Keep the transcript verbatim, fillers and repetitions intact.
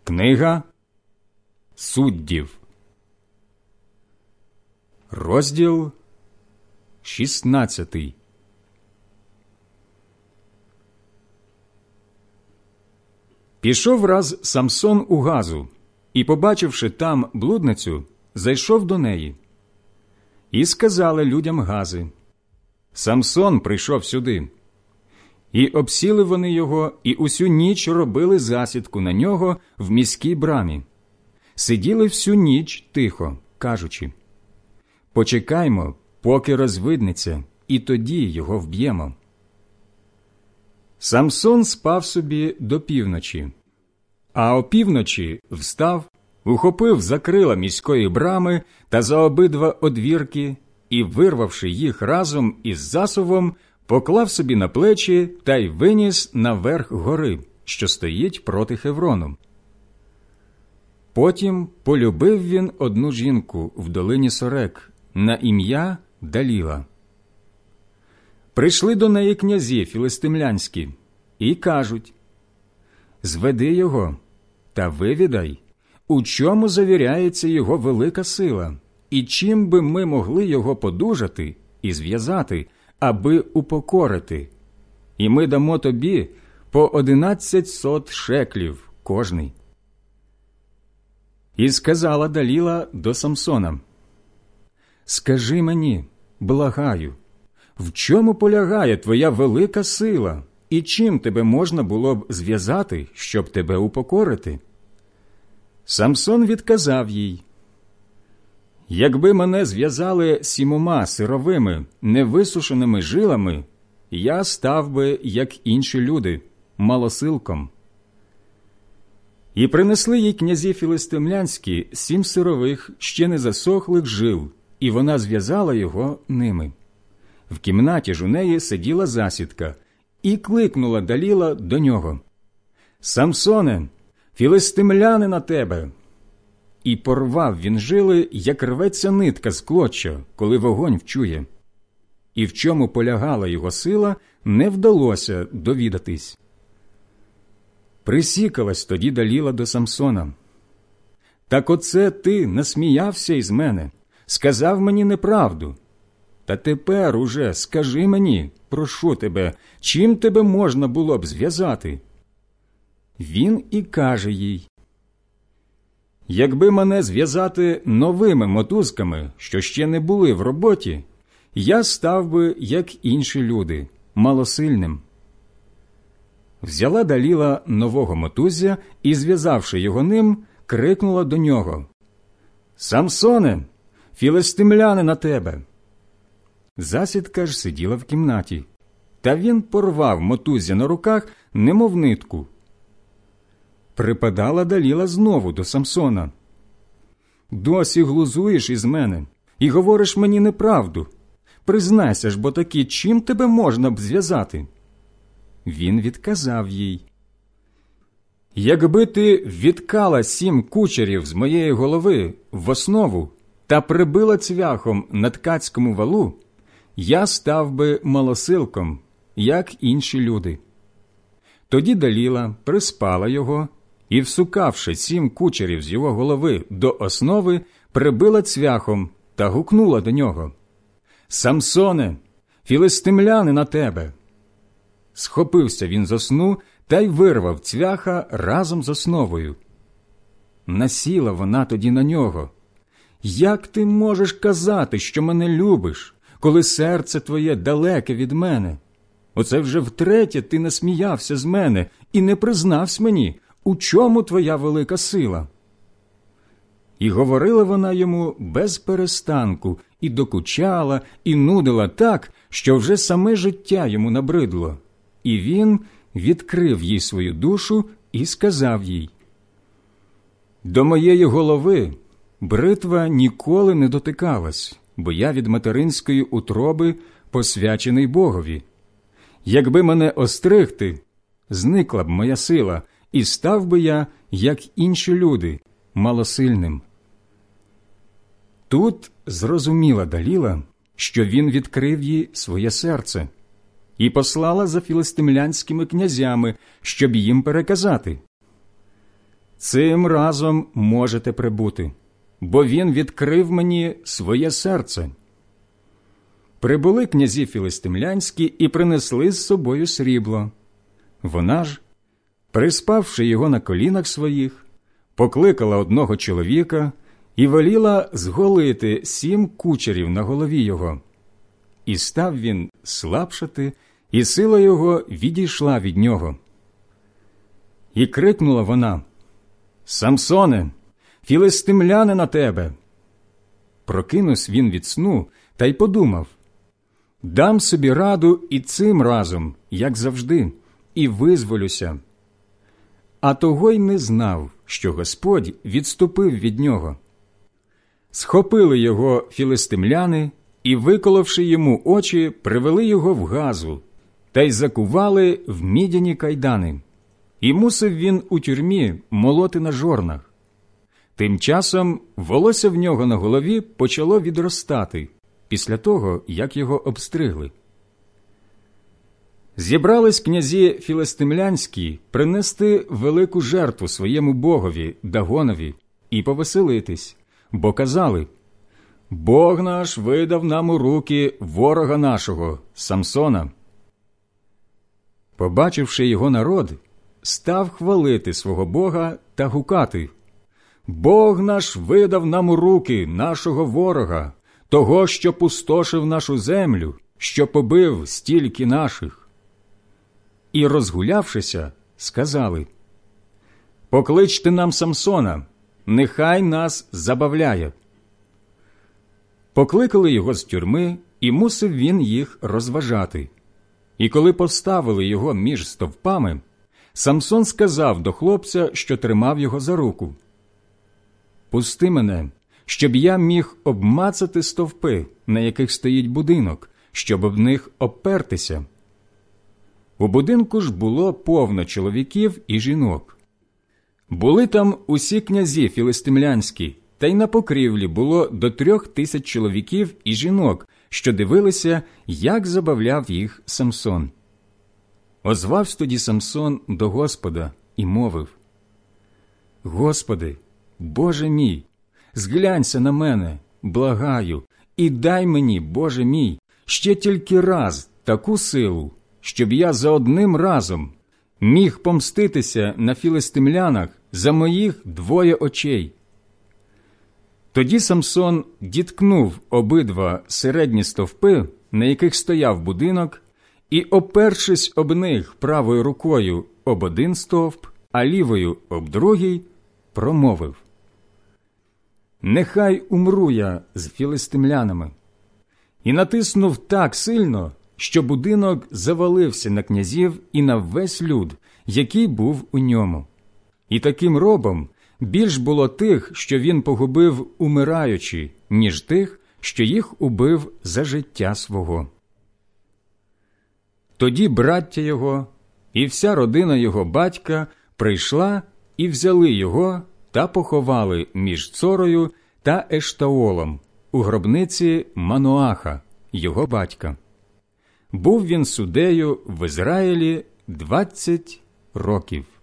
Книга Суддів, розділ шістнадцятий. Пішов раз Самсон у Газу, і, побачивши там блудницю, зайшов до неї. І сказали людям Гази: «Самсон прийшов сюди». І обсіли вони його, і усю ніч робили засідку на нього в міській брамі. Сиділи всю ніч тихо, кажучи: «Почекаймо, поки розвиднеться, і тоді його вб'ємо». Самсон спав собі до півночі, а опівночі встав, ухопив за крила міської брами та за обидва одвірки і, вирвавши їх разом із засувом, поклав собі на плечі та й виніс на верх гори, що стоїть проти Хеврону. Потім полюбив він одну жінку в долині Сорек на ім'я Даліла. Прийшли до неї князі філистимлянські і кажуть: «Зведи його та вивідай, у чому завіряється його велика сила, і чим би ми могли його подужати і зв'язати, аби упокорити, і ми дамо тобі по одинадцять сот шеклів кожний». І сказала Даліла до Самсона: «Скажи мені, благаю, в чому полягає твоя велика сила, і чим тебе можна було б зв'язати, щоб тебе упокорити?» Самсон відказав їй: «Якби мене зв'язали сімома сировими, невисушеними жилами, я став би, як інші люди, малосилком». І принесли їй князі філистимлянські сім сирових, ще не засохлих жил, і вона зв'язала його ними. В кімнаті ж у неї сиділа засідка, і кликнула Даліла до нього: «Самсоне, філистимляни на тебе!» І порвав він жили, як рветься нитка з клоча, коли вогонь вчує. І в чому полягала його сила, не вдалося довідатись. Присікалась тоді Даліла до Самсона: «Так оце ти насміявся із мене, сказав мені неправду. Та тепер уже скажи мені, прошу тебе, чим тебе можна було б зв'язати?» Він і каже їй: «Якби мене зв'язати новими мотузками, що ще не були в роботі, я став би, як інші люди, малосильним». Взяла Даліла нового мотуззя і, зв'язавши його ним, крикнула до нього: «Самсоне, філистимляни на тебе!» Засідка ж сиділа в кімнаті, та він порвав мотуззя на руках, немов нитку. Припадала Даліла знову до Самсона: «Досі глузуєш із мене і говориш мені неправду. Признайся ж бо таки, чим тебе можна б зв'язати?» Він відказав їй: «Якби ти відкала сім кучерів з моєї голови в основу та прибила цвяхом на ткацькому валу, я став би малосилком, як інші люди». Тоді Даліла приспала його і, всукавши сім кучерів з його голови до основи, прибила цвяхом та гукнула до нього: «Самсоне, філистимляни на тебе!» Схопився він зо сну та й вирвав цвяха разом з основою. Насіла вона тоді на нього: «Як ти можеш казати, що мене любиш, коли серце твоє далеке від мене? Оце вже втретє ти насміявся з мене і не признався мені, у чому твоя велика сила?» І говорила вона йому без перестанку, і докучала, і нудила так, що вже саме життя йому набридло. І він відкрив їй свою душу і сказав їй: «До моєї голови бритва ніколи не дотикалась, бо я від материнської утроби посвячений Богові. Якби мене остригти, зникла б моя сила, і став би я, як інші люди, малосильним». Тут зрозуміла Даліла, що він відкрив їй своє серце, і послала за філистимлянськими князями, щоб їм переказати: цим разом можете прибути, бо він відкрив мені своє серце». Прибули князі філистимлянські і принесли з собою срібло. Вона ж, приспавши його на колінах своїх, покликала одного чоловіка і веліла зголити сім кучерів на голові його. І став він слабшати, і сила його відійшла від нього. І крикнула вона: «Самсоне, філистимляни на тебе!» Прокинувся він від сну та й подумав: «Дам собі раду і цим разом, як завжди, і визволюся». А того й не знав, що Господь відступив від нього. Схопили його філистимляни і, виколовши йому очі, привели його в Газу та й закували в мідяні кайдани. І мусив він у тюрмі молоти на жорнах. Тим часом волосся в нього на голові почало відростати після того, як його обстригли. Зібрались князі філистимлянські принести велику жертву своєму богові Дагонові і повеселитись, бо казали: «Бог наш видав нам у руки ворога нашого, Самсона». Побачивши його народ, став хвалити свого Бога та гукати: «Бог наш видав нам у руки нашого ворога, того, що пустошив нашу землю, що побив стільки наших». І, розгулявшися, сказали: «Покличте нам Самсона, нехай нас забавляє». Покликали його з тюрми, і мусив він їх розважати. І коли поставили його між стовпами, Самсон сказав до хлопця, що тримав його за руку: «Пусти мене, щоб я міг обмацати стовпи, на яких стоїть будинок, щоб об них обпертися». У будинку ж було повно чоловіків і жінок. Були там усі князі філистимлянські, та й на покрівлі було до трьох тисяч чоловіків і жінок, що дивилися, як забавляв їх Самсон. Озвався тоді Самсон до Господа і мовив: «Господи, Боже мій, зглянься на мене, благаю, і дай мені, Боже мій, ще тільки раз таку силу, щоб я за одним разом міг помститися на філистимлянах за моїх двоє очей». Тоді Самсон діткнув обидва середні стовпи, на яких стояв будинок, і, опершись об них правою рукою об один стовп, а лівою об другий, промовив: «Нехай умру я з філистимлянами». І натиснув так сильно, що будинок завалився на князів і на весь люд, який був у ньому. І таким робом більш було тих, що він погубив умираючи, ніж тих, що їх убив за життя свого. Тоді браття його і вся родина його батька прийшла і взяли його та поховали між Цорою та Ештаолом у гробниці Мануаха, його батька. Був він суддею в Ізраїлі двадцять років.